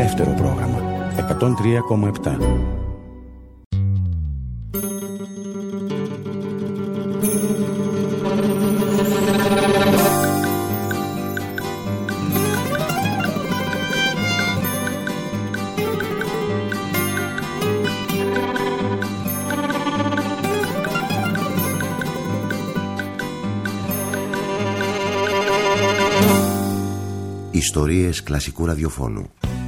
δεύτερο πρόγραμμα 103,7. Ιστορίες κλασικού ραδιοφώνου.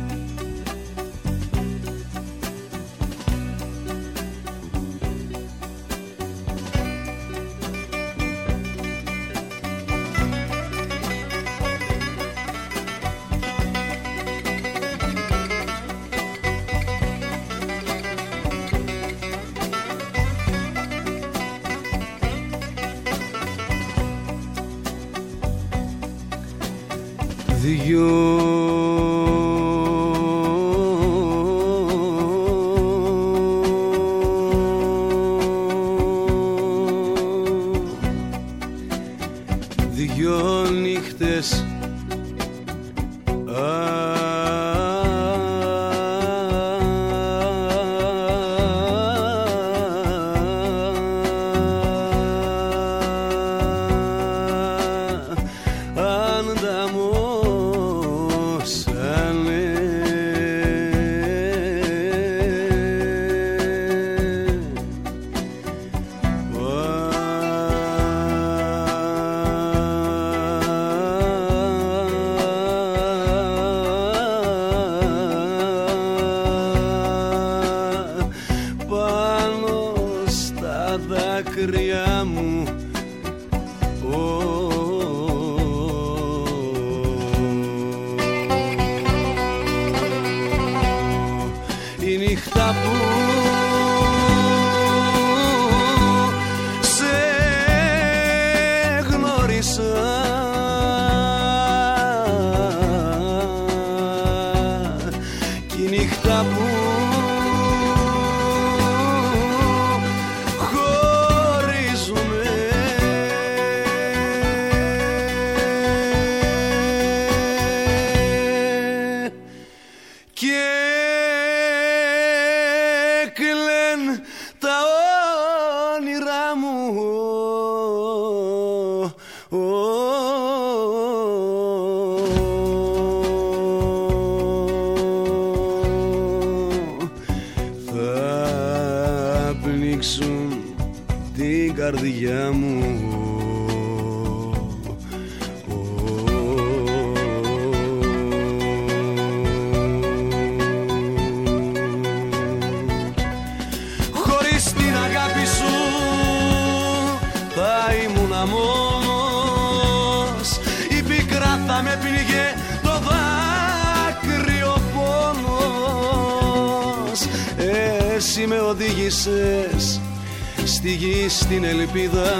Στη γη στην ελπίδα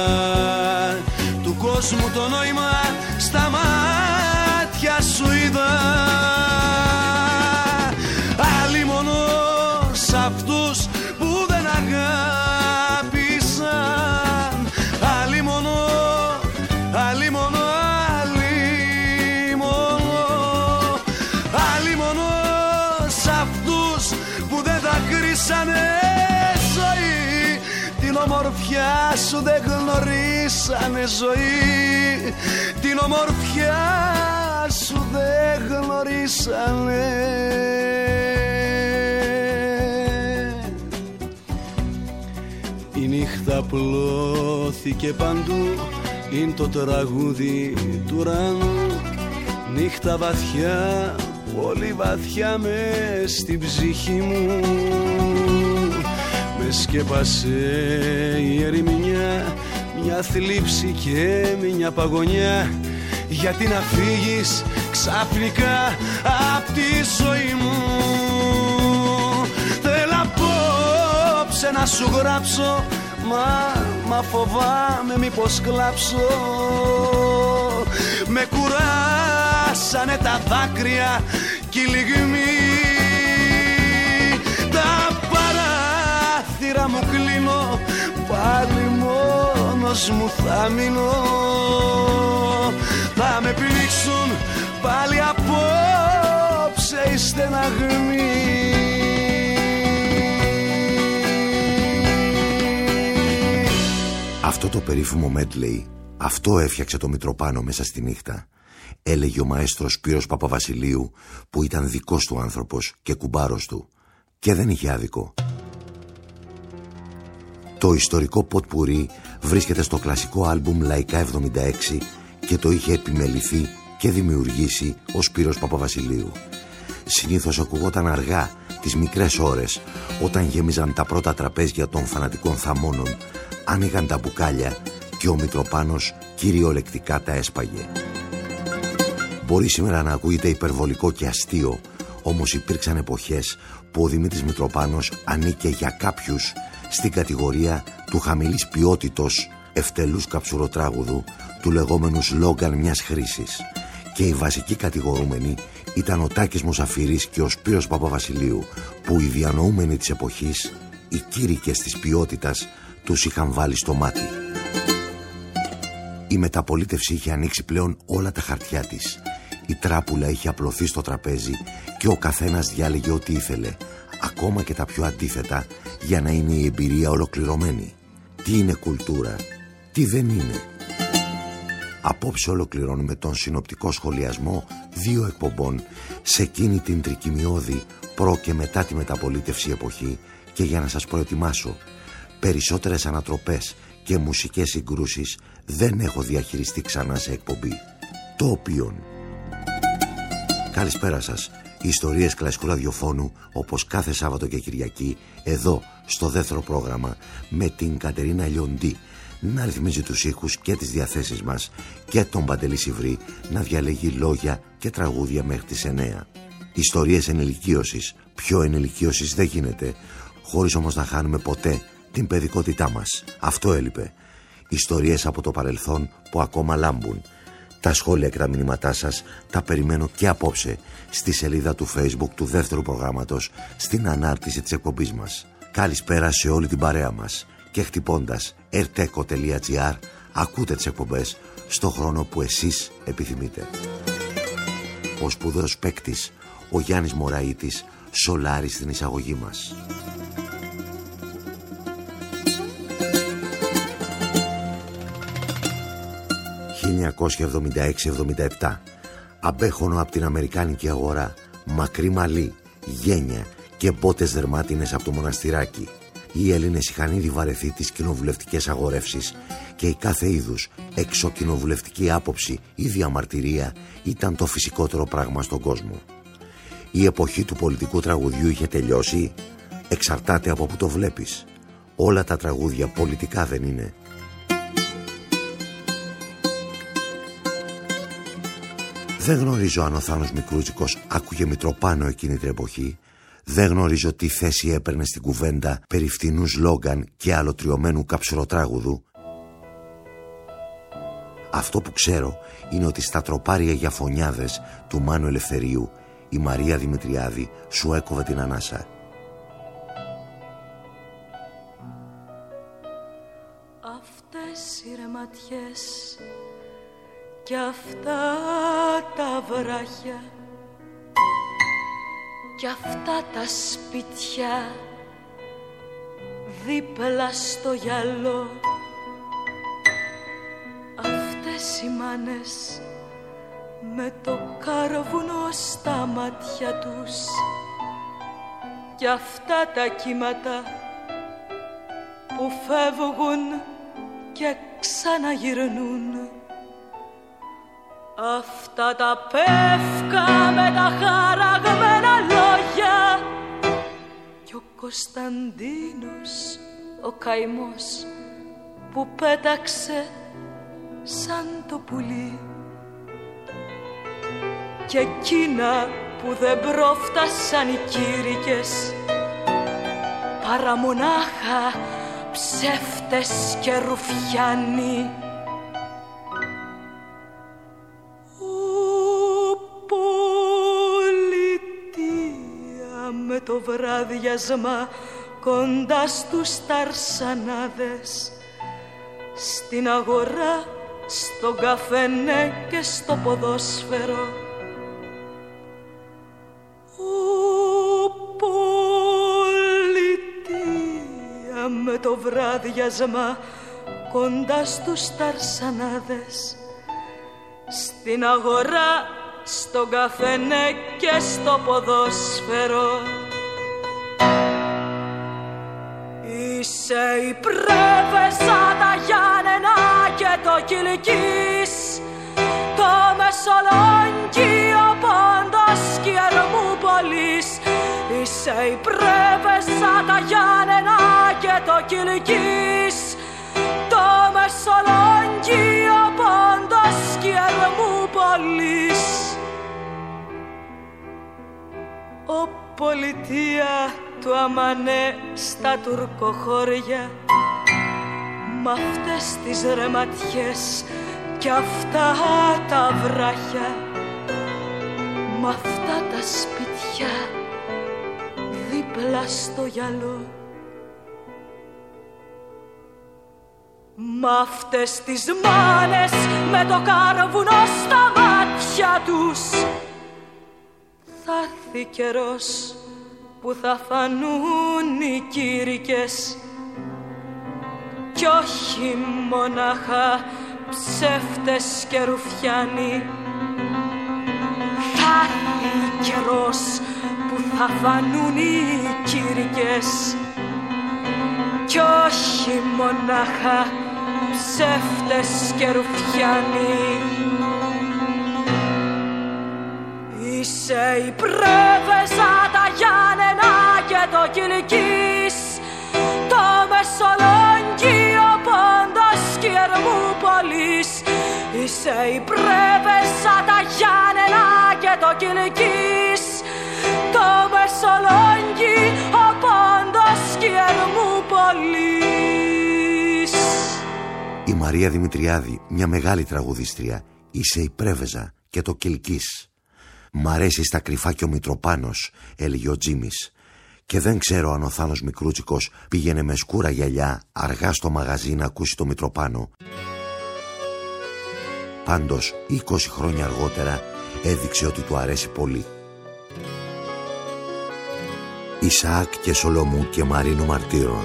του κόσμου το νόημα στα μάτια σου είδα. Αλλήμωνος αυτούς που δεν αγάπησαν. Αλλήμωνο, αλλήμωνο, αλλήμωνο. Αλλήμωνος αυτούς που δεν δακρύσανε ζωή. Την ομορφιά σου δεν γνωρίσανε ζωή. Την ομορφιά σου δεν γνωρίσανε. Η νύχτα πλώθηκε παντού, είναι το τραγούδι του ουρανού. Νύχτα βαθιά, πολύ βαθιά μες στην ψυχή μου. Με σκέπασε η ερημιά, μια θλίψη και μια παγωνιά. Γιατί να φύγεις ξαφνικά απ' τη ζωή μου. Θέλω απόψε να σου γράψω, μα φοβάμαι μήπως κλάψω. Με κουράσανε τα δάκρυα κι οι λυγμοί. Τα παράθυρα μου κλείνω, πάλι μόνος μου θα μείνω. Θα με πνίξουν πάλι απόψε οι στεναγμή. Αυτό το περίφημο medley, αυτό έφτιαξε το Μητροπάνο μέσα στη νύχτα, έλεγε ο μαέστρος Σπύρος Παπαβασιλείου, που ήταν δικός του άνθρωπος και κουμπάρος του, και δεν είχε άδικο. Το ιστορικό ποτπουρί βρίσκεται στο κλασικό άλμπουμ Λαϊκά 76 και το είχε επιμεληθεί και δημιουργήσει ο Σπύρος Παπαβασιλείου. Συνήθως ακουγόταν αργά τις μικρές ώρες, όταν γέμιζαν τα πρώτα τραπέζια των φανατικών θαμώνων, άνοιγαν τα μπουκάλια και ο Μητροπάνος κυριολεκτικά τα έσπαγε. Μπορεί σήμερα να ακούγεται υπερβολικό και αστείο, όμως υπήρξαν εποχές που ο Δημήτρης Μητροπάνος ανήκε για κάποιους στην κατηγορία του χαμηλής ποιότητος ευτελούς καψουροτράγουδου, του λεγόμενου σλόγγαν μιας χρήσης, και οι βασικοί κατηγορούμενοι ήταν ο Τάκης Μουσαφιρής και ο Σπύρος Παπαβασιλείου, που οι διανοούμενοι της εποχής, οι κήρυκες της ποιότητας, τους είχαν βάλει στο μάτι. Η μεταπολίτευση είχε ανοίξει πλέον όλα τα χαρτιά της. Η τράπουλα είχε απλωθεί στο τραπέζι και ο καθένας διάλεγε ό,τι ήθελε, ακόμα και τα πιο αντίθετα, για να είναι η εμπειρία ολοκληρωμένη. Τι είναι κουλτούρα, τι δεν είναι. Απόψε ολοκληρώνουμε τον συνοπτικό σχολιασμό 2 εκπομπών σε εκείνη την τρικυμιώδη προ και μετά τη μεταπολίτευση εποχή, και για να σας προετοιμάσω, περισσότερες ανατροπές και μουσικές συγκρούσεις δεν έχω διαχειριστεί ξανά σε εκπομπή. Το οποίον. Καλησπέρα σας. Ιστορίες κλασικού ραδιοφώνου, όπως κάθε Σάββατο και Κυριακή, εδώ στο δεύτερο πρόγραμμα, με την Κατερίνα Λιοντή να ρυθμίζει τους ήχους και τις διαθέσεις μας, και τον Παντελή Σιβρή να διαλέγει λόγια και τραγούδια μέχρι τις 9. Ιστορίες ενηλικίωσης. Πιο ενηλικίωσης δεν γίνεται, χωρίς όμως να χάνουμε ποτέ την παιδικότητά μας. Αυτό έλειπε. Ιστορίες από το παρελθόν που ακόμα λάμπουν. Τα σχόλια και τα μηνύματά σας τα περιμένω και απόψε στη σελίδα του Facebook του δεύτερου προγράμματος, στην ανάρτηση της εκπομπής μας. Καλησπέρα σε όλη την παρέα μας, και χτυπώντας erteco.gr ακούτε τις εκπομπές στο χρόνο που εσείς επιθυμείτε. Ο σπουδαίος παίκτης, ο Γιάννης Μωραΐτης, σολάρει στην εισαγωγή μας. ...1976-77... Αμπέχωνο από την αμερικάνικη αγορά, μακρύ μαλλί, γένια και μπότες δερμάτινες από το μοναστηράκι. Οι Έλληνες είχαν ήδη βαρεθεί τις κοινοβουλευτικές αγορεύσεις και η κάθε είδους εξωκοινοβουλευτική άποψη ή διαμαρτυρία ήταν το φυσικότερο πράγμα στον κόσμο. Η εποχή του πολιτικού τραγουδιού είχε τελειώσει. Εξαρτάται από που το βλέπεις. Όλα τα τραγούδια πολιτικά δεν είναι. Δεν γνωρίζω αν ο Θάνος Μικρούτσικος άκουγε Μητροπάνο εκείνη την εποχή. Δεν γνωρίζω τι θέση έπαιρνε στην κουβέντα περί φτηνού σλόγγαν και αλωτριωμένου καψουροτράγουδου. Αυτό που ξέρω είναι ότι στα τροπάρια για φωνιάδες του Μάνου Ελευθερίου η Μαρία Δημητριάδη σου έκοβε την ανάσα. Αυτές οι ρεματιές κι αυτά τα βράχια κι αυτά τα σπίτια δίπλα στο γυαλό, αυτές οι μάνες με το κάρβουνο στα μάτια τους κι αυτά τα κύματα που φεύγουν και ξαναγυρνούν, αυτά τα πεύκα με τα χαραγμένα λόγια κι ο Κωνσταντίνος ο καημός που πέταξε σαν το πουλί, και εκείνα που δεν πρόφτασαν οι κήρυκες παρά μονάχα ψεύτες και ρουφιάνοι. Με το βράδιασμα κοντά στους ταρσανάδες, στην αγορά, στον καφενέ και στο ποδόσφαιρο. το βράδιασμα κοντά στους ταρσανάδες, στην αγορά, στον καφενέ και στο ποδόσφαιρο. Είσαι η Πρέβεζα, τα Γιάννενα και το Κιλκής, το Μεσολόγγι, ο Πόντος και η Ερμούπολης. Είσαι η Πρέβεζα, τα Γιάννενα και το Κιλκής, το Μεσολόγγι, ο Πόντος και η Ερμούπολης. Ο πολιτεία του Αμανέ στα τουρκοχώρια, μ' αυτές τις ρεματιές κι αυτά τα βράχια, μ' αυτά τα σπιτιά δίπλα στο γυαλό, μ' αυτές τις μάνες με το κάρβουνο στα μάτια τους. Θα έρθει καιρός που θα φανούν οι κήρυκες κι όχι μονάχα ψεύτες και ρουφιάνοι. Θα έρθει καιρός που θα φανούν οι κήρυκες κι όχι μονάχα ψεύτες και ρουφιάνοι. Είσαι η Πρέβεζα, τα Γιάννενα και το Κιλκής, το Μεσολόγγι, ο Πόντος και η Ερμούπολης. Είσαι η Πρέβεζα, τα Γιάννενα και το Κιλκής, το Μεσολόγγι, ο Πόντος και η Ερμούπολης. Η Μαρία Δημητριάδη, μια μεγάλη τραγουδίστρια. Είσαι η Πρέβεζα και το Κιλκής. «Μ' αρέσει στα κρυφά και ο Μητροπάνος», έλεγε ο Τζίμις. Και δεν ξέρω αν ο Θάνος Μικρούτσικος πήγαινε με σκούρα γυαλιά αργά στο μαγαζί να ακούσει το Μητροπάνο. Πάντως, 20 χρόνια αργότερα έδειξε ότι του αρέσει πολύ. Ισαάκ και Σολομού και Μαρίνο Μαρτύρων.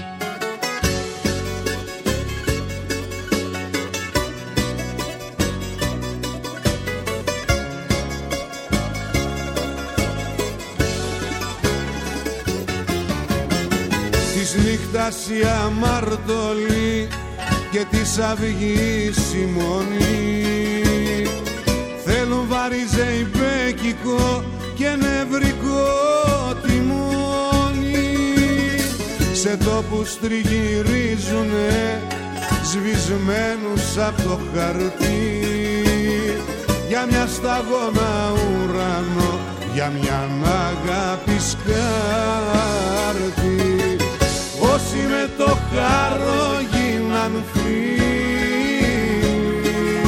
Της νύχτας η αμαρτωλή και της αυγής η μονή θέλουν βαριζεϊπέκικο και νευρικό τιμόνι. Σε τόπους τριγυρίζουνε σβησμένους απ' το χαρτί, για μια σταγόνα ουρανό, για μια αγάπη σκάρτη. Όσοι με το χάρο γίναν φίλοι,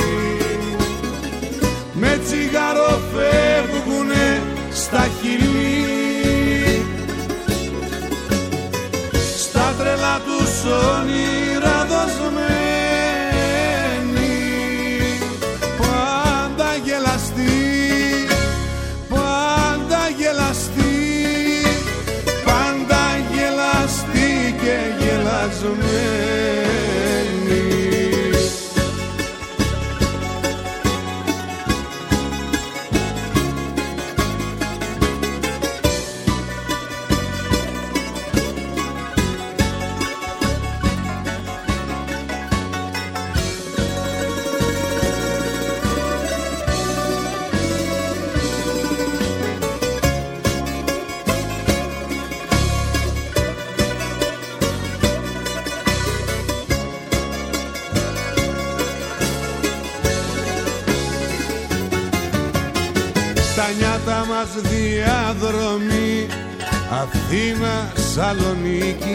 με τσιγάρο φεύγουνε στα χειλή, στα τρελά τους όνειρα δοσμένοι, πάντα γελαστοί, πάντα γελαστοί, πάντα γελαστοί και γελασμένοι. Τα νιάτα μας διαδρομή Αθήνα, Σαλονίκη,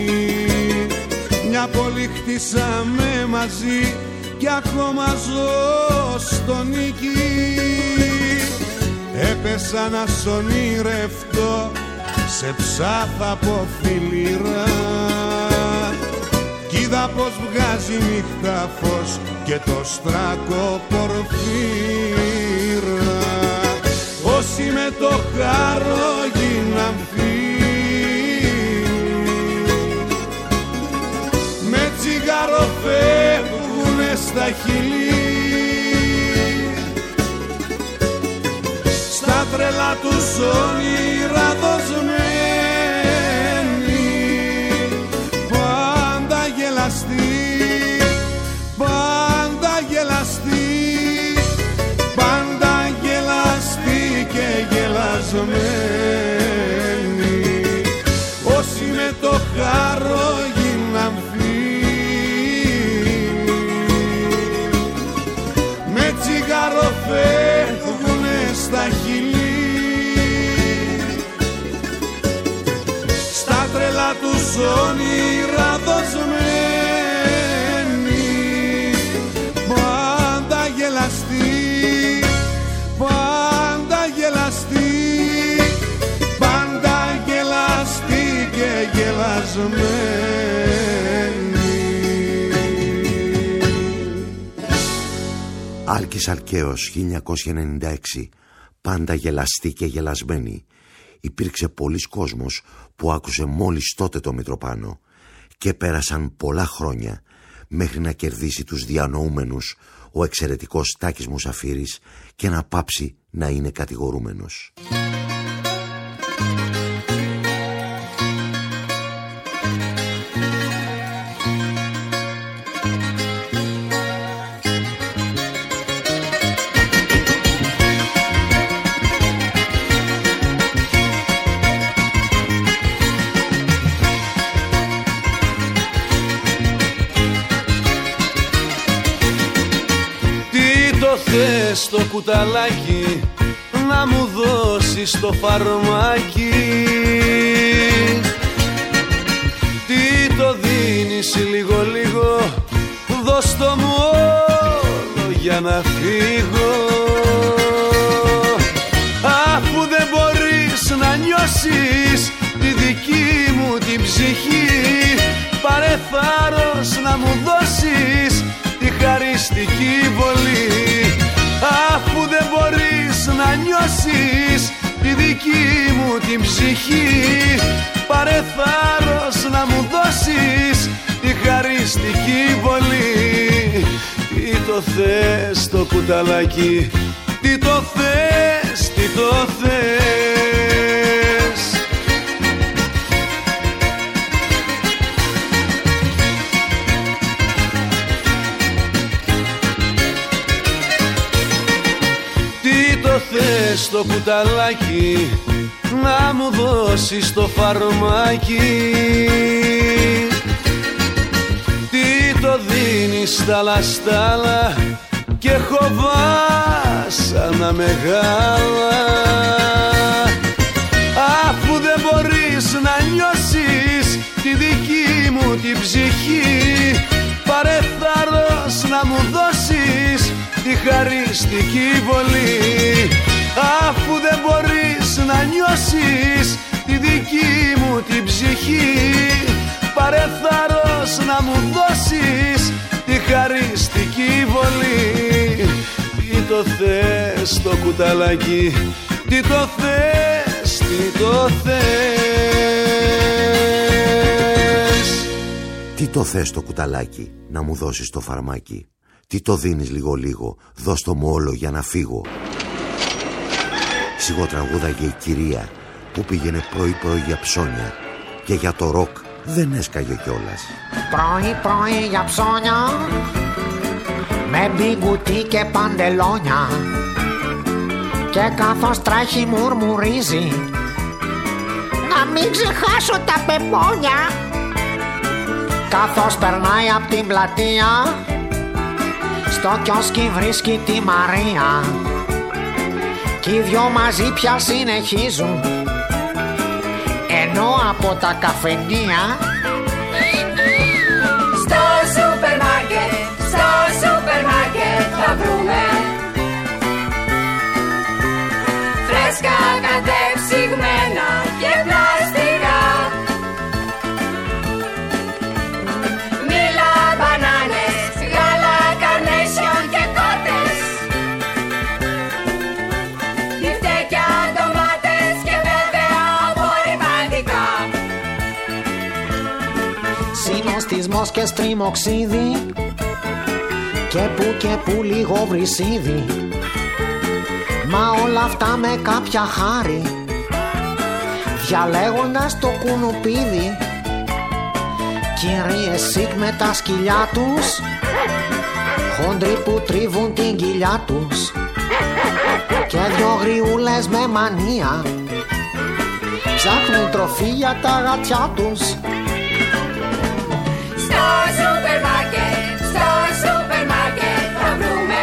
μια πόλη χτίσαμε μαζί κι ακόμα ζω στο νίκη. Έπεσα να σ' ονειρευτώ σε ψάθα από φιλήρα κι είδα πως βγάζει νύχτα φως και το στράκο πορφύρα. Όσοι με το χάρο γίναν φίλοι, στα χείλη. Στα τρελά τους όνειρα δοσμένοι, πάντα γελαστοί, πάντα γελαστοί, πάντα γελαστοί και γελασμένοι. Όσοι με το χάρο γίναν φίλοι, με τσιγάρο φεύγουνε στα χείλη. Στα τρελά τους όνειρα δοσμένοι, πάντα γελαστοί, πάντα γελαστοί, πάντα γελαστοί και γελασμένοι. Άλκης Αλκαίος, 1996. Πάντα γελαστοί και γελασμένοι. Υπήρξε πολλής κόσμος που άκουσε μόλις τότε το Μητροπάνο και πέρασαν πολλά χρόνια μέχρι να κερδίσει τους διανοούμενους ο εξαιρετικός Τάκης Μουσαφίρης και να πάψει να είναι κατηγορούμενος. Θες το κουταλάκι να μου δώσεις το φαρμάκι, τι το δίνεις λίγο λίγο, δώσ' το μου όλο για να φύγω. Αφού δεν μπορείς να νιώσεις τη δική μου την ψυχή, πάρε θάρρος να μου δώσεις τη χαριστική βολή. Αφού δεν μπορείς να νιώσεις τη δική μου την ψυχή, πάρε θάρρος να μου δώσεις τη χαριστική βολή. Τι το θες το κουταλάκι, τι το θες, τι το θες. Θες το κουταλάκι να μου δώσεις το φαρμάκι, τι το δίνεις στα λαστάλα και χοβάσανα μεγάλα. Αφού δεν μπορείς να νιώσεις τη δική μου την ψυχή, πάρε θάρρος να μου δώσεις τη χαριστική βολή. Αφού δεν μπορείς να νιώσεις τη δική μου την ψυχή, πάρε θάρρος να μου δώσεις τη χαριστική βολή. Τι το θες το κουταλάκι, τι το θες, τι το θες. Τι το θες το κουταλάκι, να μου δώσεις το φαρμάκι, τι το δίνεις λίγο λίγο, δώσ' το μου όλο για να φύγω. Σιγοτραγούδαγε η κυρία που πήγαινε πρωί-πρωί για ψώνια και για το ροκ δεν έσκαγε κιόλας. Πρωί-πρωί για ψώνια, με μπιγκουτί και παντελόνια, και καθώς τρέχει μουρμουρίζει, να μην ξεχάσω τα πεπόνια. Καθώς περνάει απ' την πλατεία, στο κιόσκι βρίσκει τη Μαρία, κι οι δυο μαζί πια συνεχίζουν, ενώ από τα καφενεία στο σούπερ μάρκετ θα βρούμε φρέσκα κατεψυγμένα και πλαστικά, μήλα, μπανάνες, γάλα, καρνέσιον και κότες, μπιφτέκια, ντομάτες και βέβαια απορριμματικά. συνοστισμός και στριμοξίδι, και που λίγο βρυσίδι, μα όλα αυτά με κάποια χάρη, διαλέγοντας το κουνουπίδι. Κυρίες σικ με τα σκυλιά τους, χόντροι που τρίβουν την κοιλιά τους, και δυο γριούλες με μανία ψάχνουν τροφή για τα γατιά τους. Στο σούπερ μάρκετ θα βρούμε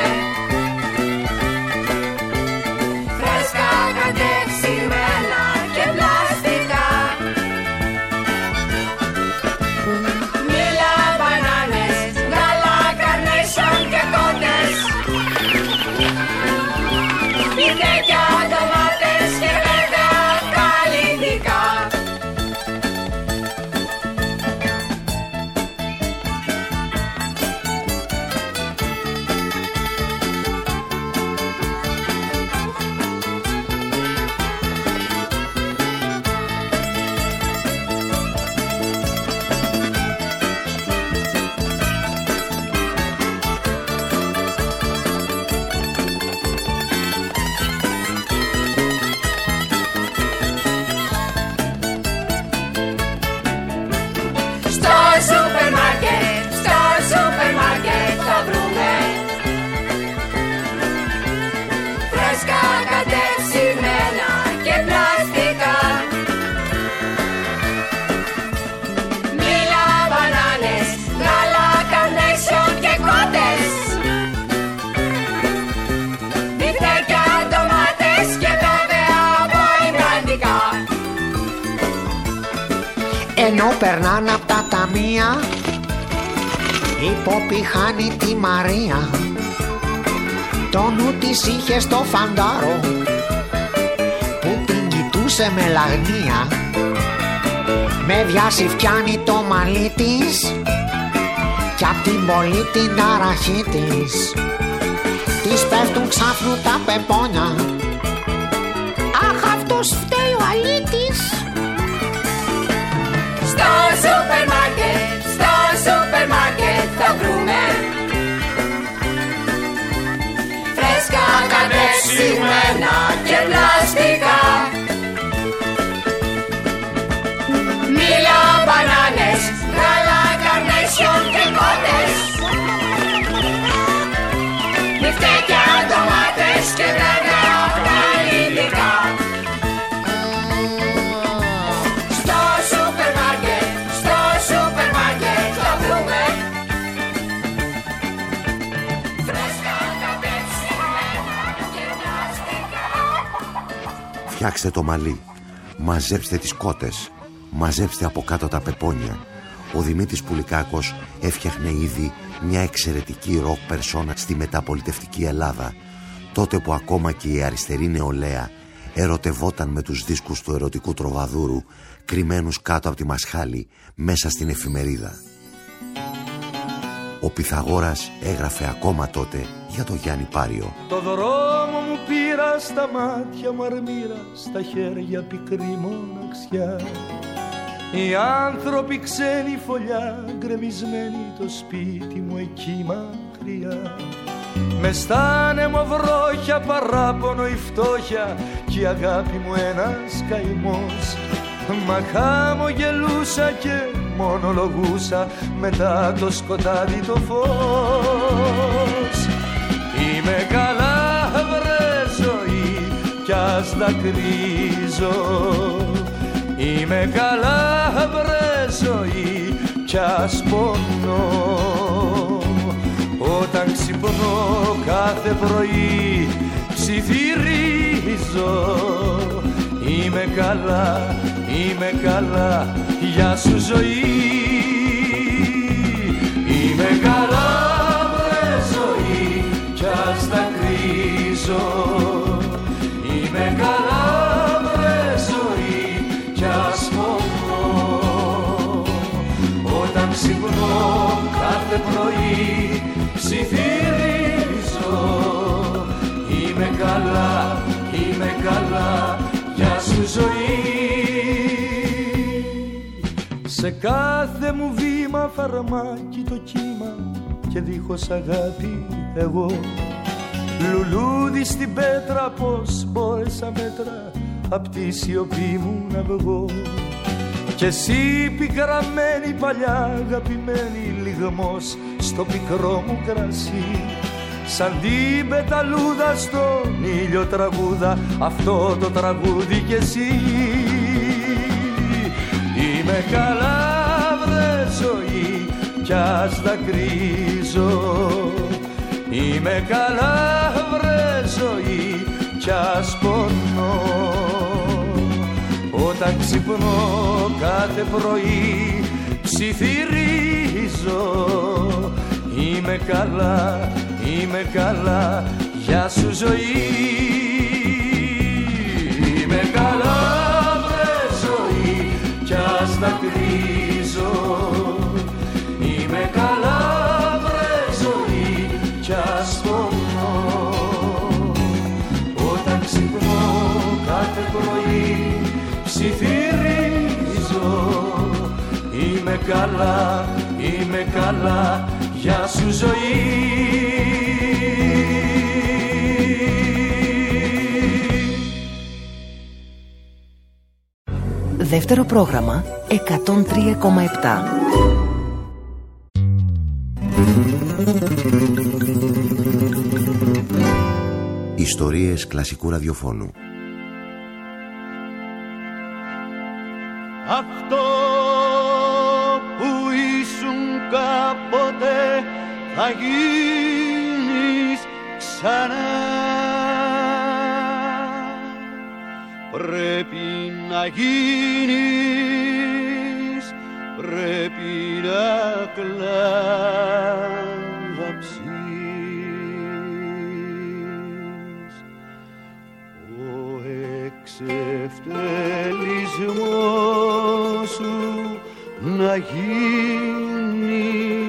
φρέσκα κατεψημένα και πλαστικά, μήλα, μπανάνες, γάλα, καρνέσιον και κότες, μπιφτέκια, ντομάτες και βέβαια καλλιτικά. Ενώ περνάνε απ' τα ταμεία, η Πόπη χάνει τη Μαρία. Το νου της είχε στο φαντάρο που την κοιτούσε με λαγνία. Με βιάσει φτιάνει το μαλλί της κι απ' την πολύ την ταραχή της. Της πέφτουν ξάφνου τα πεπόνια. Αχ, αυτός φταίει ο αλήτης. Στο σούπερ μάρκετ θα βρούμε φρέσκα κατεψημένα και πλαστικά, μήλα, μπανάνες, γάλα, καρνέσιον και κότες, μπιφτέκια, ντομάτες και βέβαια καλλιτικά. Φτιάξτε το μαλλί, μαζέψτε τις κότες, μαζέψτε από κάτω τα πεπόνια. Ο Δημήτρης Πουλικάκος έφτιαχνε ήδη μια εξαιρετική ροκ περσόνα στη μεταπολιτευτική Ελλάδα, τότε που ακόμα και η αριστερή νεολαία ερωτευόταν με τους δίσκους του ερωτικού τροβαδούρου κρυμμένους κάτω από τη μασχάλη μέσα στην εφημερίδα. Ο Πυθαγόρας έγραφε ακόμα τότε για το Γιάννη Πάριο. Το δρόμο μου πήρα, στα μάτια μου αρμύρα, στα χέρια πικρή μοναξιά. Οι άνθρωποι ξένοι, φωλιά γκρεμισμένοι, το σπίτι μου εκεί μακριά. Μες στα ανεμοβρόχια, παράπονο η φτώχεια κι η αγάπη μου ένας καημός. Μα χαμογελούσα και μονολογούσα μετά το σκοτάδι το φως. Είμαι καλά βρε ζωή κι ας δακρύζω, είμαι καλά βρε ζωή κι ας πονώ. Όταν ξυπνώ κάθε πρωί ψιθυρίζω, είμαι καλά, γεια σου ζωή. Είμαι καλά βρε ζωή κι ας δακρύζω, είμαι καλά βρε ζωή κι ας πονώ. Όταν ξυπνώ κάθε πρωί ψιθυρίζω, είμαι καλά, γεια σου ζωή. Σε κάθε μου βήμα φαρμάκι το κύμα, και δίχως αγάπη εγώ. Λουλούδι στην πέτρα, πως μπόρεσα μέτρα απ' τη σιωπή μου να βγω. Κι εσύ πικραμένη παλιά αγαπημένη, λιγμός στο πικρό μου κρασί. Σαν την πεταλούδα στον ήλιο τραγούδα, αυτό το τραγούδι κι εσύ. Είμαι καλά βρε ζωή κι ας δακρύζω. Είμαι καλά βρε ζωή κι ας πονώ. Όταν ξυπνώ κάθε πρωί ψιθυρίζω. Είμαι καλά, γεια σου ζωή. Είμαι καλά βρε ζωή κι ας δακρύζω. Είμαι καλά βρε ζωή κι ας πονώ. Όταν ξυπνώ κάθε πρωί ψιθυρίζω. Είμαι καλά, γεια σου ζωή. Δεύτερο πρόγραμμα 103,7. Ιστορίες κλασικού ραδιοφώνου. Αυτό που ήσουν κάποτε θα γίνεις ξανά. Πρέπει να γίνεις, πρέπει να κλάψεις. Ο εξευτελισμός σου να γίνει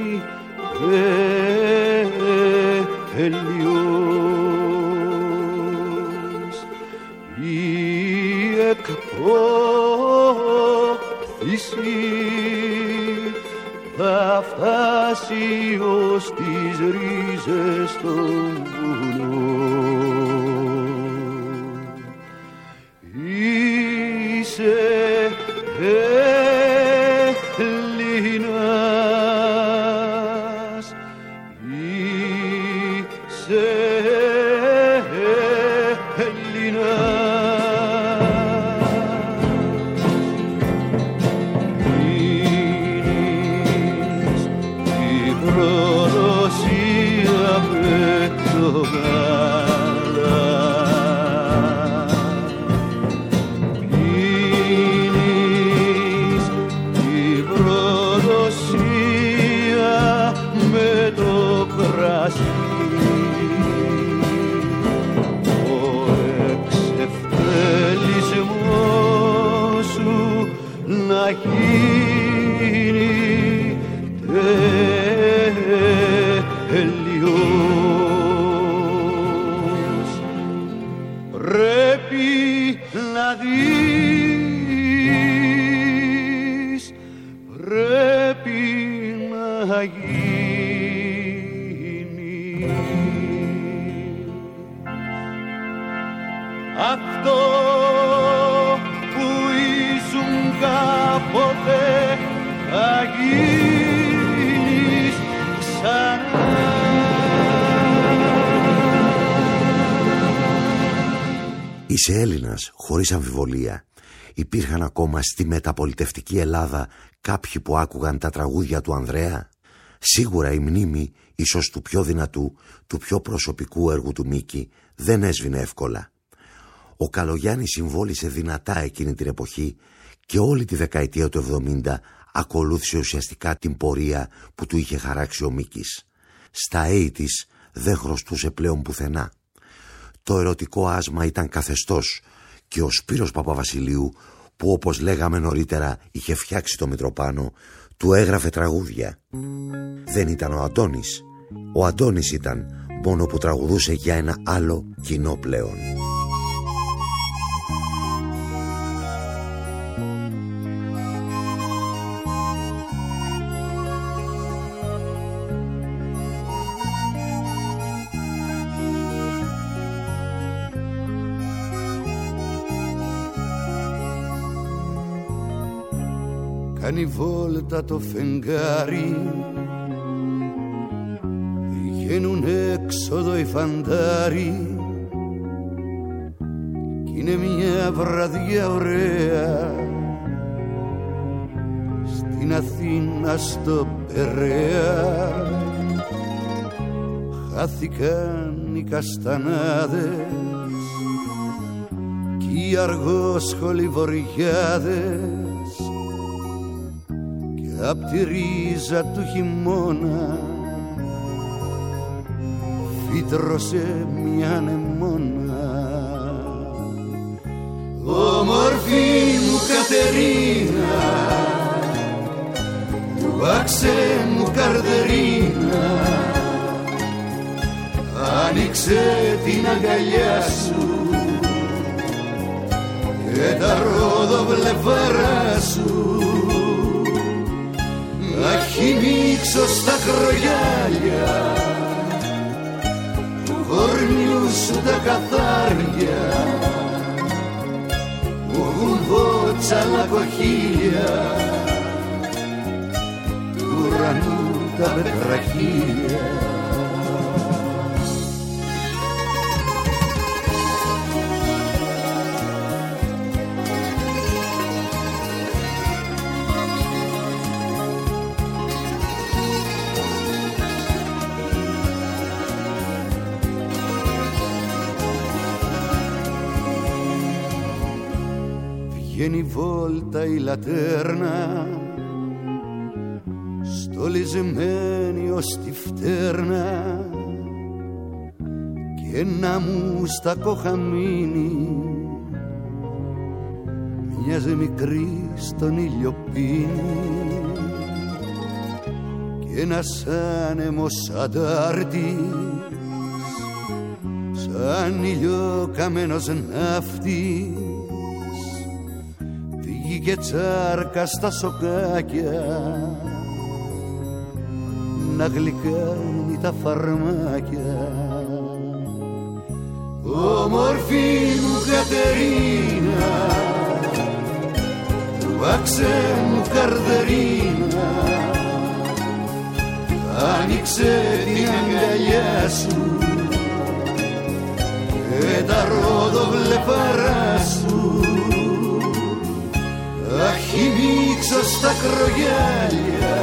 τέλειος. Η εκπόθηση θα φτάσει ως τις ρίζες των βουνών. Είσαι Έλληνας, είσαι αυτό που ήσουν κάποτε θα γίνεις ξανά. Είσαι Έλληνας, χωρίς αμφιβολία. Υπήρχαν ακόμα στη μεταπολιτευτική Ελλάδα κάποιοι που άκουγαν τα τραγούδια του Ανδρέα. Σίγουρα η μνήμη, ίσως του πιο δυνατού, του πιο προσωπικού έργου του Μίκη, δεν έσβηνε εύκολα. Ο Καλογιάννης συμβόλισε δυνατά εκείνη την εποχή και όλη τη δεκαετία του 70 ακολούθησε ουσιαστικά την πορεία που του είχε χαράξει ο Μίκης. Στα 80's δεν χρωστούσε πλέον πουθενά. Το ερωτικό άσμα ήταν καθεστώς και ο Σπύρος Παπαβασιλείου, που όπως λέγαμε νωρίτερα είχε φτιάξει το Μητροπάνο, του έγραφε τραγούδια. Δεν ήταν ο Αντώνης. Ο Αντώνης ήταν, μόνο που τραγουδούσε για ένα άλλο κοινό πλέον. κάνει βόλτα το φεγγάρι, βγαίνουν έξοδο οι φαντάροι κι είναι μια βραδιά ωραία στην Αθήνα στο Περαία. Χάθηκαν οι καστανάδες κι οι αργόσχολοι βοριάδες και απ' τη ρίζα του χειμώνα φύτρωσε μια νεμόνα. Όμορφη μου Κατερίνα, του άξε μου καρδερίνα, άνοιξε την αγκαλιά σου και τα ρόδοβλεφάρα σου να χυμίξω στα κρογιάλια του κορμιού σου τα καθάρια που έχουν βότσαλα κοχύλια του ουρανού τα πετραχύλια. Βγαίνει βόλτα η λατέρνα στολισμένη ως τη φτέρνα και ένα μουστακό χαμίνι μοιάζει μικρή στον ήλιο πίνει και ένας άνεμος αντάρτης σαν ήλιο καμένος ναύτης και τσάρκα στα σοκάκια να γλυκάνει τα φαρμάκια. Όμορφη μου Κατερίνα, του άξε μου καρδερίνα, άνοιξε την αγκαλιά σου και τα ρόδοβλεφάρα σου θα χυμίξω στα κρογιάλια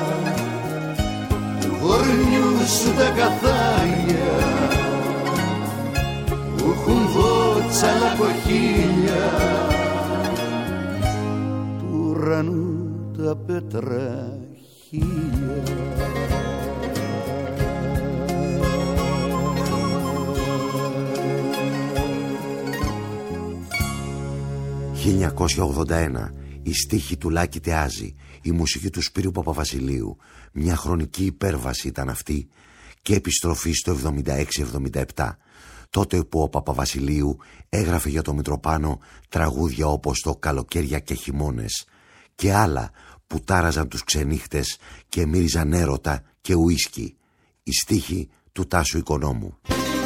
του γορνιού σου τα καθάρια που έχουν βότσαλα κοχύλια του ουρανού τα πετραχύλια. 1981, η στίχη του Λάκη Τεάζη, η μουσική του Σπύρου Παπαβασιλείου, μια χρονική υπέρβαση ήταν αυτή και επιστροφή στο 76-77, τότε που ο Παπαβασιλείου έγραφε για το Μητροπάνο τραγούδια όπως το «Καλοκαίρια και χειμώνες» και άλλα που τάραζαν τους ξενύχτες και μύριζαν έρωτα και ουίσκι, η στίχη του Τάσου Οικονόμου.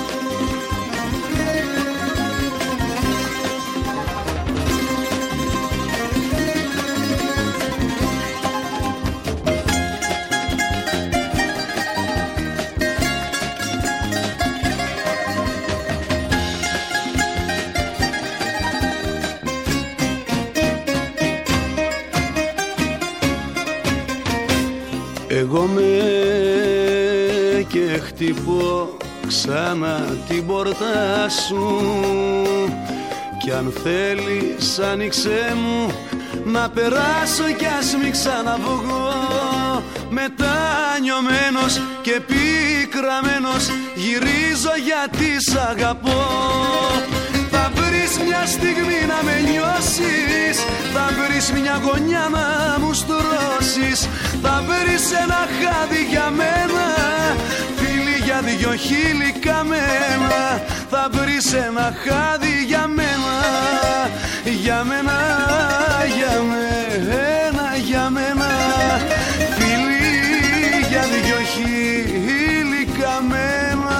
Εγώ με και χτυπώ ξανά την πόρτα σου κι αν θέλεις άνοιξέ μου να περάσω κι ας μη ξαναβγώ. Μετανιωμένος και πικραμένος γυρίζω γιατί σ' αγαπώ. Θα βρεις μια στιγμή να με νιώσεις, θα βρεις μια γωνιά να μου στρώσεις, θα βρεις ένα χάδι για μένα, φίλοι για δυο χείλη καμένα. Θα βρεις ένα χάδι για μένα, για μένα, για μένα, για μένα, φίλοι για δυο χείλη καμένα.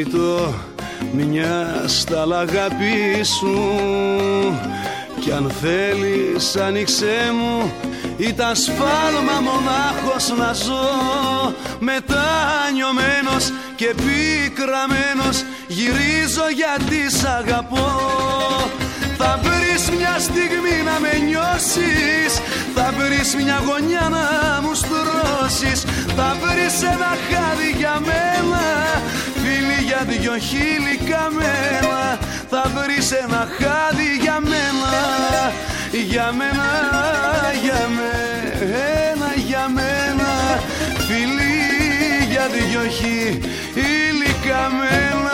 ζητώ μια στάλα αγάπη σου, κι αν θέλεις άνοιξέ μου, ήταν σφάλμα μονάχος να ζω. Μετανιωμένος και πικραμένος γυρίζω γιατί σ' αγαπώ. Θα βρεις μια στιγμή να με νιώσεις, θα βρεις μια γωνιά να μου στρώσεις, θα βρεις ένα χάδι για μένα, φίλοι για δυο χείλη καμένα. Θα βρεις ένα χάδι για μένα, για μένα, για μένα, για μένα, φίλοι για δυο χείλη καμένα.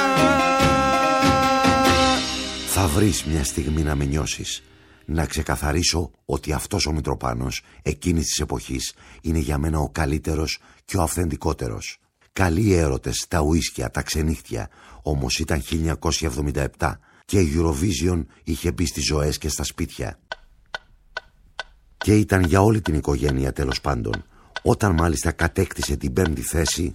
Θα βρεις μια στιγμή να με νιώσεις. Να ξεκαθαρίσω ότι αυτός ο Μητροπάνος εκείνης της εποχής είναι για μένα ο καλύτερος και ο αυθεντικότερος. Καλοί έρωτες, τα ουίσκια, τα ξενύχτια, όμως ήταν 1977 και η Eurovision είχε μπει στις ζωές και στα σπίτια. Και ήταν για όλη την οικογένεια τέλος πάντων. Όταν μάλιστα κατέκτησε την 5η θέση,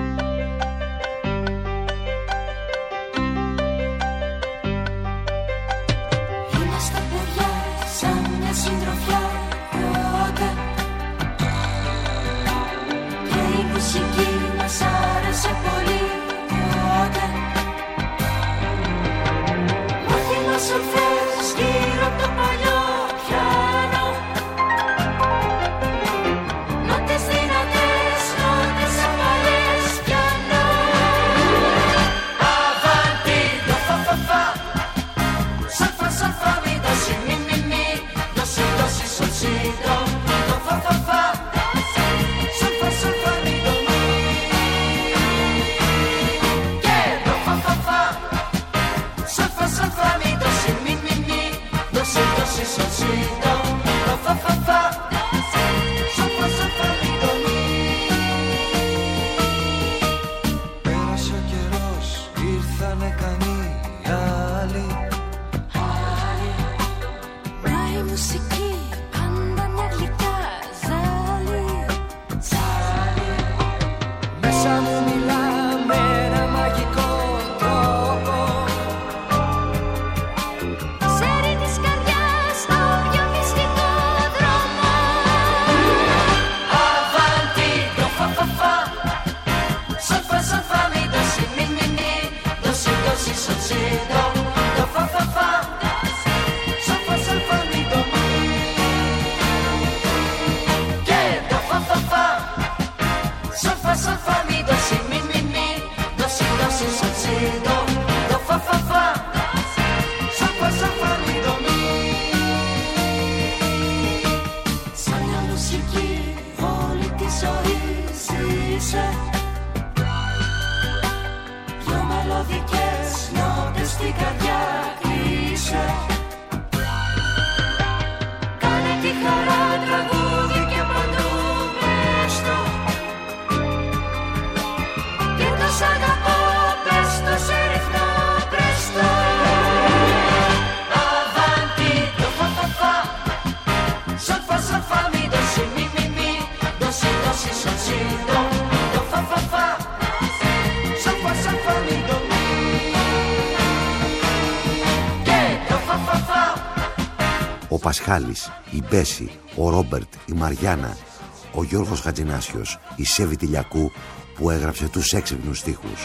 ο Πασχάλης, η Μπέση, ο Ρόμπερτ, η Μαριάννα, ο Γιώργος Χατζηνάσιος, η Σέβη Τηλιακού που έγραψε τους έξυπνους στίχους.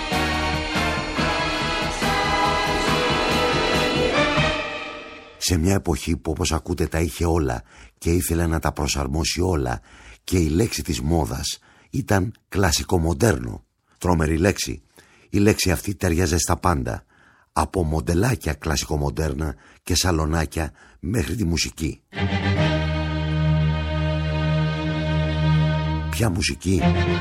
Σε μια εποχή που όπως ακούτε τα είχε όλα και ήθελε να τα προσαρμόσει όλα και η λέξη της μόδας ήταν κλασικομοντέρνο. Τρομερή λέξη. Η λέξη αυτή ταιριάζε στα πάντα. Από μοντελάκια κλασικομοντέρνα και σαλονάκια μέχρι τη μουσική. Ποια μουσική?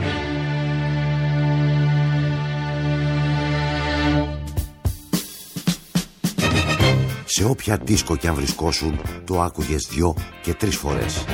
Σε όποια δίσκο κι αν βρισκόσουν, το άκουγες 2 και 3 φορές.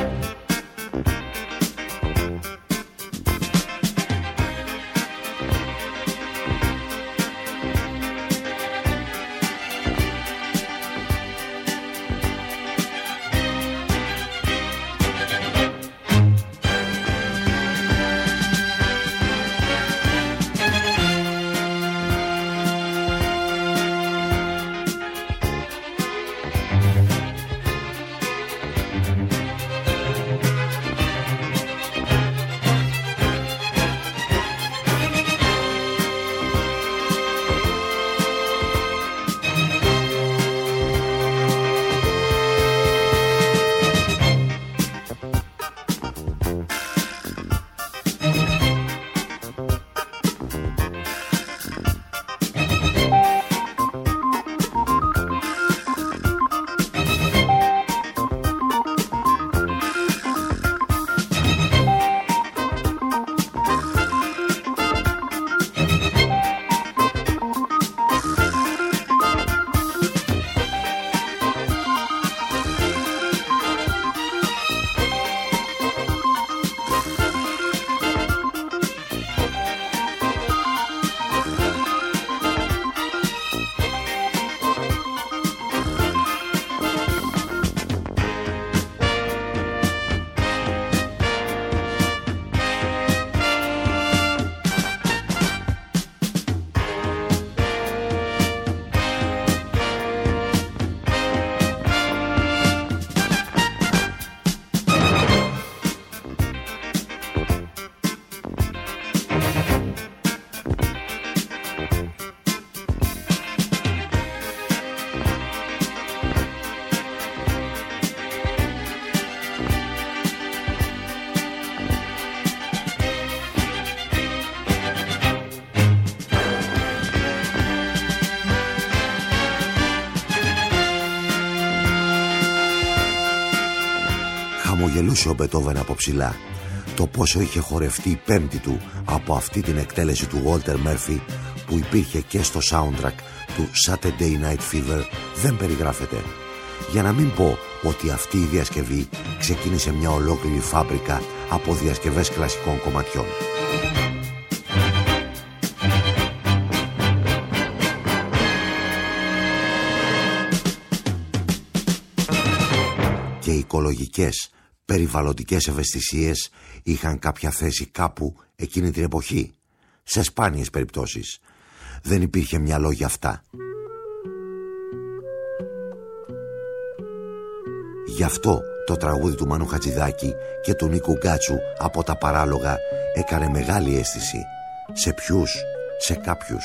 χαμογελούσε ο Μπετόβεν από ψηλά. Το πόσο είχε χορευτεί η πέμπτη του από αυτή την εκτέλεση του Walter Murphy που υπήρχε και στο soundtrack του Saturday Night Fever δεν περιγράφεται. Για να μην πω ότι αυτή η διασκευή ξεκίνησε μια ολόκληρη φάμπρικα από διασκευές κλασικών κομματιών. Και οι οικολογικές, περιβαλλοντικές ευαισθησίες είχαν κάποια θέση κάπου εκείνη την εποχή. Σε σπάνιες περιπτώσεις. Δεν υπήρχε μυαλό για αυτά. Γι' αυτό το τραγούδι του Μάνου Χατζηδάκη και του Νίκου Γκάτσου από τα Παράλογα έκανε μεγάλη αίσθηση. Σε ποιους? Σε κάποιους.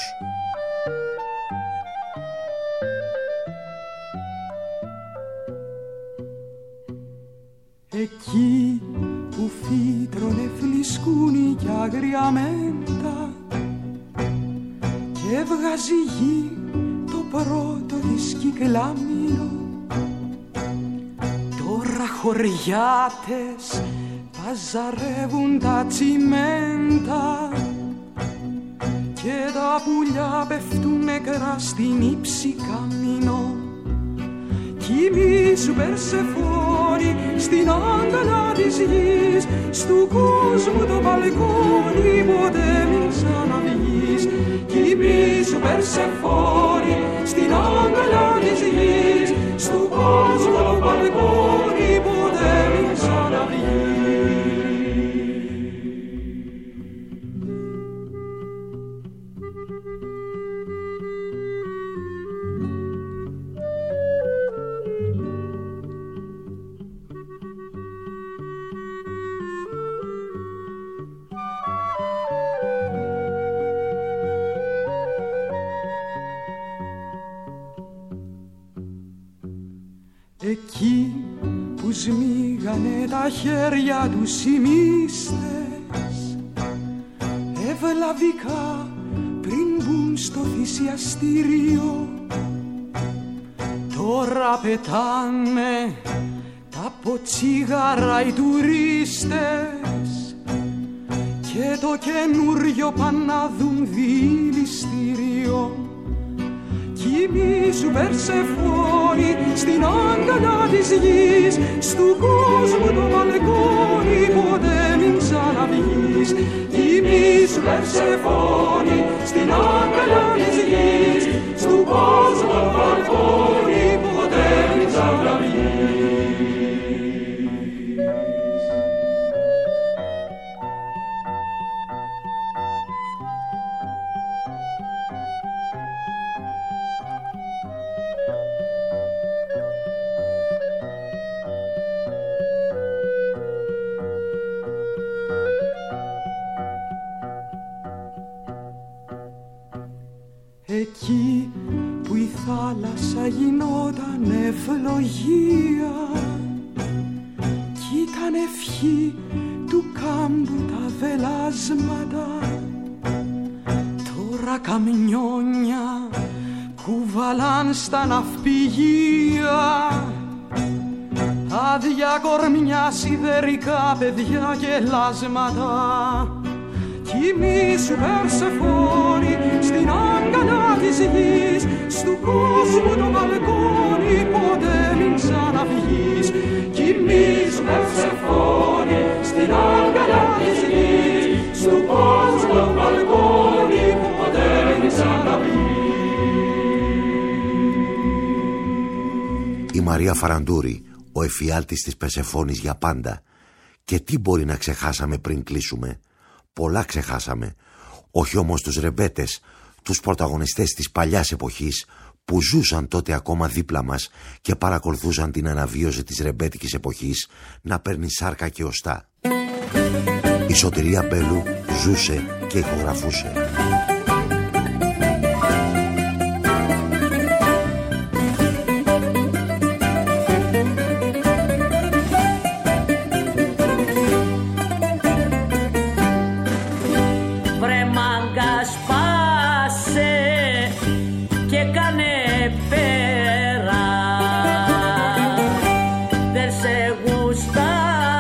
Εκεί που φύτρωνε φλισκούνι κι άγρια μέντα και έβγαζε γη το πρώτο της κυκλάμινο, τώρα χωριάτες παζαρεύουν τα τσιμέντα και τα πουλιά πέφτουν νεκρά στην ύψη καμίνο. Κοιμήσου Περσεφόνη στην αγκαλιά της γης, στου κόσμου το μπαλκόνι ποτέ μην ξαναβγείς. Κοιμήσου Περσεφόνη στην αγκαλιά της γης, στου κόσμου το μπαλκόνι ποτέ μην ξαναβγείς. Εκεί που σμίγανε τα χέρια τους οι μύστες ευλαβικά πριν μπουν στο θυσιαστήριο, τώρα πετάνε τα ποτσίγαρα οι τουρίστες και το καινούριο πάνε να δουν διηληστήριο. Κοιμήσου Περσεφόνη στην αγκαλιά της γης, στου κόσμου το μπαλκόνι ποτέ μην ξαναβγείς. Κοιμήσου Περσεφόνη στην αγκαλιά της γης, στου κόσμου το μπαλκόνι ποτέ μην ξαναβγείς. Εκεί που η θάλασσα γινόταν ευλογία κι ήταν ευχή του κάμπου τα βελάσματα, τώρα καμιόνια κουβαλάν στα ναυπηγεία άδεια κορμιά, σιδερικά παιδιά και λάσματα. Κοιμήσου Περσεφόνη στην αγκαλιά της γης, στου κόσμου το μπαλκόνι ποτέ μην ξαναβγείς. Κοιμήσου Περσεφόνη στην αγκαλιά της γης, στου κόσμου το μπαλκόνι ποτέ μην ξαναβγείς. Η Μαρία Φαραντούρη, ο εφιάλτης της Περσεφόνης για πάντα. Και τι μπορεί να ξεχάσαμε πριν κλείσουμε? Πολλά ξεχάσαμε. Όχι όμως τους ρεμπέτες, τους πρωταγωνιστές της παλιάς εποχής που ζούσαν τότε ακόμα δίπλα μας και παρακολουθούσαν την αναβίωση της ρεμπέτικης εποχής να παίρνει σάρκα και οστά. Η Σωτηρία Μπέλου ζούσε και ηχογραφούσε. Δεν σε γουστά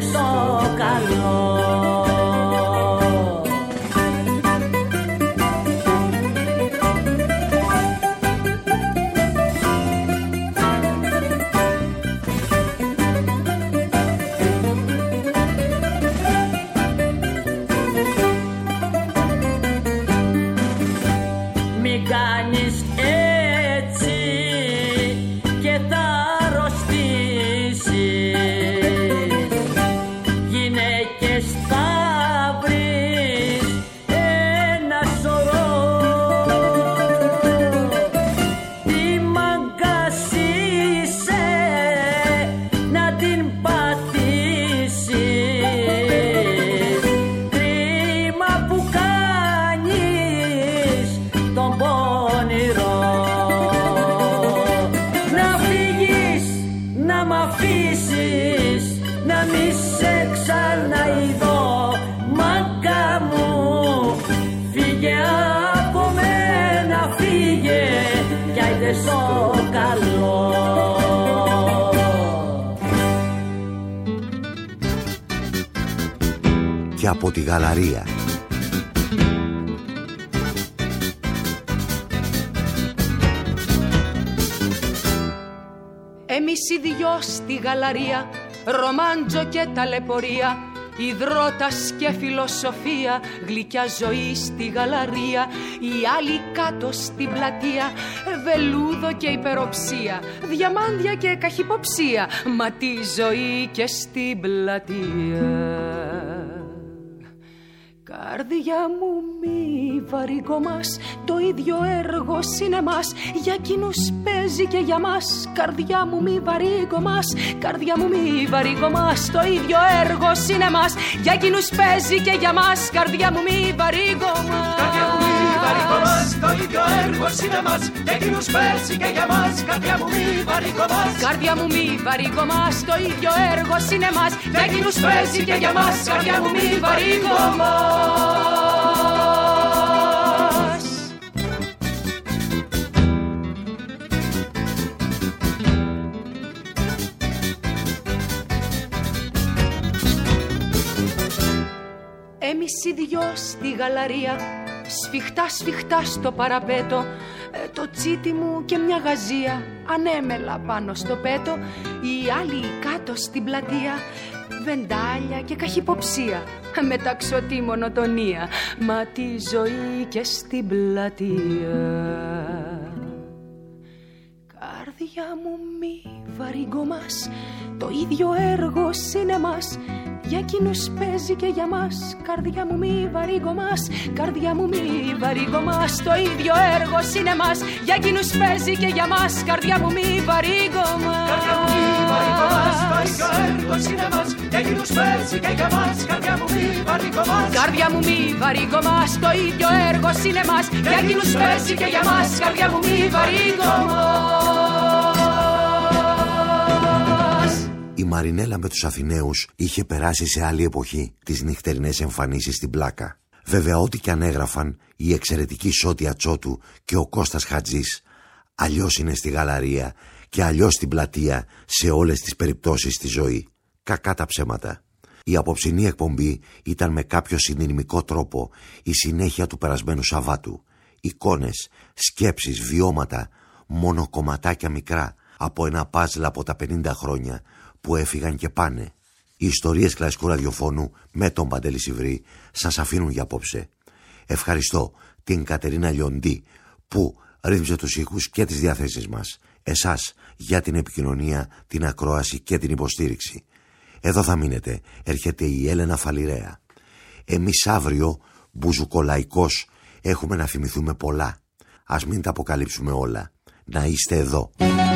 στο καλό. Και από τη γαλαρία. Εμείς οι δυο στη γαλαρία, ρομάντζο και ταλαιπωρία, υδρότας και φιλοσοφία, γλυκιά ζωή στη γαλαρία, οι άλλοι κάτω στην πλατεία, βελούδο και υπεροψία, διαμάντια και καχυποψία, μα τη ζωή και στην πλατεία. Καρδιά μου μη βαρύγωμας, το ίδιο έργο είναι μας, για κοινούς παίζει και για μας. Καρδιά μου μη βαρύγωμας, καρδιά μου μη βαρύγωμας, το ίδιο έργο είναι μας, για κοινούς παίζει και για μας. Καρδιά μου μη βαρύγωμας, καρδιά μου μη βαρύγωμας, το ίδιο έργο είναι μας, για κοινούς παίζει και για μας. Καρδιά μου μη βαρύγωμας, καρδιά μου μη βαρύγωμας, το ίδιο έργο είναι μας, για κοινούς παίζει και για μας. Καρδιά μου μη βαρύγωμας. Εμείς οι δυο στη γαλαρία, σφιχτά σφιχτά στο παραπέτο, το τσίτι μου και μια γαζία ανέμελα πάνω στο πέτο, οι άλλοι κάτω στην πλατεία, βεντάλια και καχυποψία, μεταξωτή μονοτονία, μα τη ζωή και στην πλατεία. Καρδιά μου μη βαρύγωμας, το ίδιο έργο είναι μας, για κοινούς παίζει και για μας. Καρδιά μου μη βαρύγωμας, καρδιά μου μη βαρύγωμας, το ίδιο έργο είναι μας, για κοινούς παίζει και για μας. Καρδιά μου μη βαρύγωμας, καρδιά μου μη βαρύγωμας, το ίδιο έργο είναι μας, για κοινούς παίζει και για μας. Καρδιά μου μη βαρύγωμας, καρδιά μου μη βαρύγωμας, το ίδιο έργο είναι μας, για κοινούς παίζει και για μας. Καρδιά μου μη βαρύγωμας. Η Μαρινέλα με τους Αθηναίους είχε περάσει σε άλλη εποχή τις νυχτερινές εμφανίσεις στην Πλάκα. Βέβαια, ό,τι κι αν έγραφαν η εξαιρετική Σώτια Τσότου και ο Κώστας Χατζής, αλλιώς είναι στη γαλαρία και αλλιώς στην πλατεία σε όλες τις περιπτώσεις στη ζωή. Κακά τα ψέματα. Η απόψινή εκπομπή ήταν με κάποιο συνειρμικό τρόπο η συνέχεια του περασμένου Σαββάτου. Εικόνες, σκέψεις, βιώματα, μόνο κομματάκια μικρά από ένα παζλ από τα 50 χρόνια που έφυγαν και πάνε. Οι ιστορίες κλασικού ραδιοφώνου με τον Παντελή Σιβρή σας αφήνουν για απόψε. Ευχαριστώ την Κατερίνα Λιοντή που ρύθμισε τους ήχους και τις διαθέσεις μας. Εσάς για την επικοινωνία, την ακρόαση και την υποστήριξη. Εδώ θα μείνετε. Έρχεται η Έλενα Φαλιρέα. Εμείς αύριο, μπουζουκολαϊκός, έχουμε να θυμηθούμε πολλά. Ας μην τα αποκαλύψουμε όλα. Να είστε εδώ.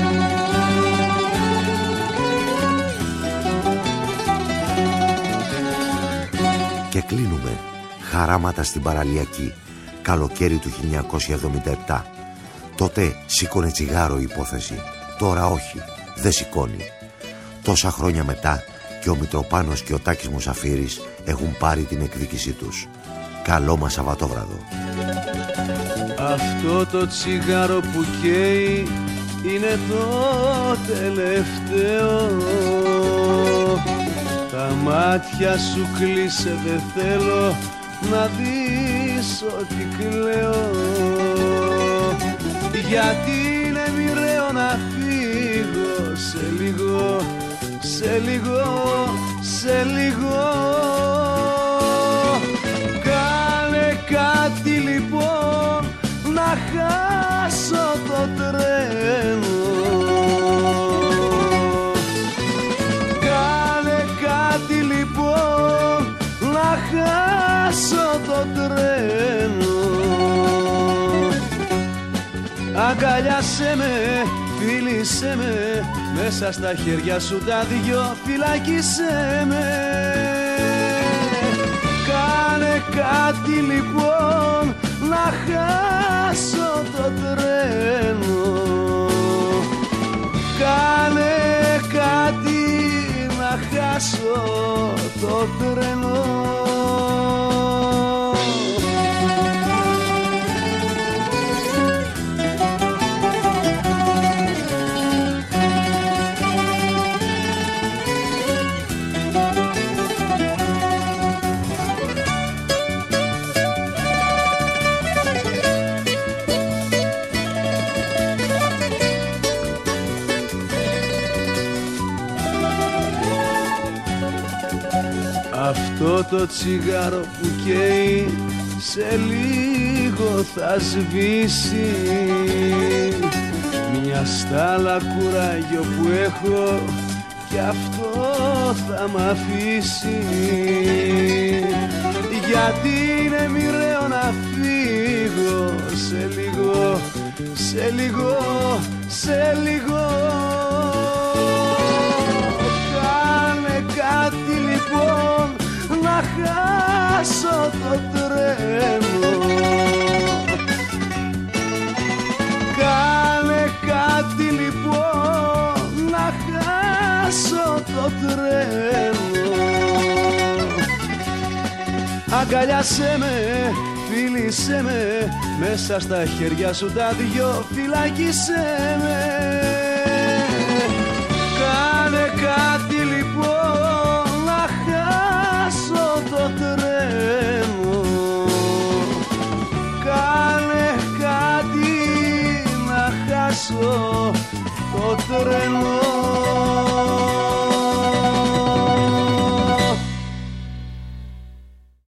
Και κλείνουμε. Χαράματα στην παραλιακή. Καλοκαίρι του 1977. Τότε σήκωνε τσιγάρο η υπόθεση. Τώρα όχι. Δεν σηκώνει. Τόσα χρόνια μετά και ο Μητροπάνος και ο Τάκης Μουσαφίρης έχουν πάρει την εκδίκησή τους. Καλό μας Σαββατόβραδο. Αυτό το τσιγάρο που καίει είναι το τελευταίο. Τα μάτια σου κλείσε, δεν θέλω να δεις ότι κλαίω. Γιατί είναι μοιραίο να φύγω σε λίγο, σε λίγο, σε λίγο. Κάνε κάτι λοιπόν να χάσω το τρένο. Κάνε κάτι λοιπόν να χάσω το τρένο. Αγκαλιάσέ με, φίλησέ με, μέσα στα χέρια σου τα δυο φυλάκισέ με. Κάνε κάτι λοιπόν να χάσω το τρένο. Κάνε κάτι να χάσω το τρένο. Αυτό το τσιγάρο που καίει σε λίγο θα σβήσει. Μια στάλα κουράγιο που έχω κι αυτό θα μ' αφήσει. Γιατί είναι μοιραίο να φύγω σε λίγο, σε λίγο, σε λίγο. Κάνε κάτι λοιπόν να χάσω το τρένο. Κάνε κάτι λοιπόν να χάσω το τρένο. Αγκαλιάσέ με, φίλησέ με, μέσα στα χέρια σου τα δυο φυλάκισέ με.